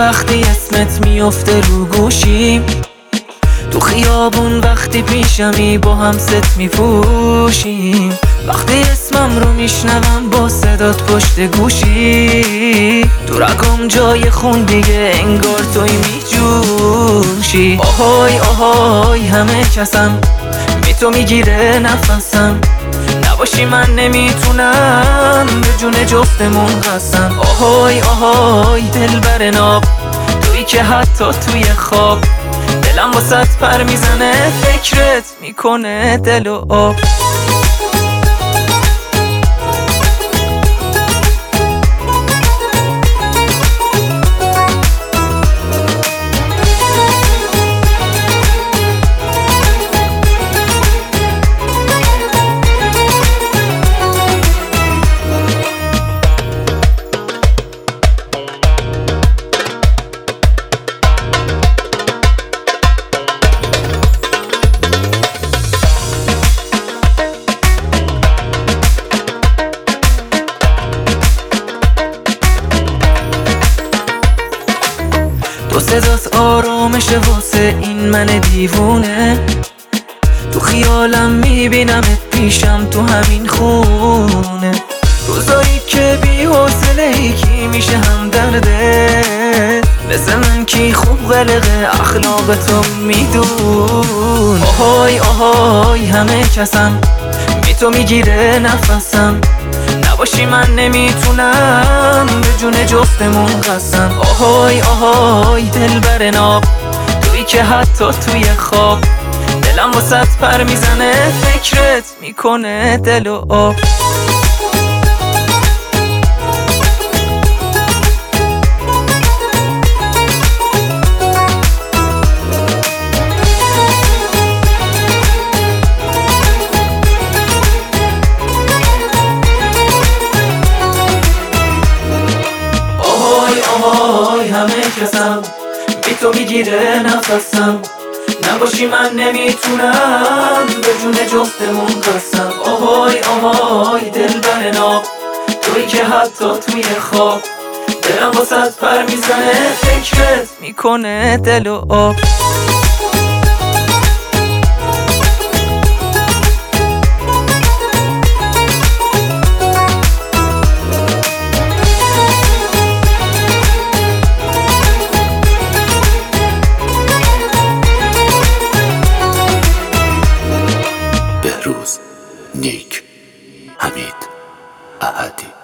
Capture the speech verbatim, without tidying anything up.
وقتی اسمت میفته رو گوشیم، تو خیابون وقتی پیشمی با هم ست میپوشیم، وقتی اسمم رو میشنوم با صدات پشت گوشی، تو رگم جای خون دیگه انگار توی میجوشی. آهای آهای همه کسم بی تو میگیره نفسم، نباشی من نمیتونم به جون جفتمون قسم. آهای آهای دلبر ناب، تویی که حتی توی خواب دلم واسط پر میزنه، فکرت میکنه دل و آب. تو صدات آرامشه واسه این من دیوونه، تو خیالم میبینمت پیشم تو همین خونه، روزایی که بی حوصله ای کی میشه هم درده، مثل من کی خوب غلقه اخلاق تو میدون. آهای آهای همه کسم بی تو میگیره نفسم، نباشی من نمیتونم به جون جفتمون قسم. آهای آهای دلبر ناب، تویی که حتی توی خواب دلم واسط پر میزنه، فکرت میکنه دل و آب. آهای همه کسم بی تو میگیره نفسم، نباشی من نمیتونم به جون جفتمون قسم. آهای آهای دلبر ناب، تویی که حتی توی خواب دلم واسط پر میزنه، فکرت میکنه دل و آب. بهروز، نیک، حمید، احدی.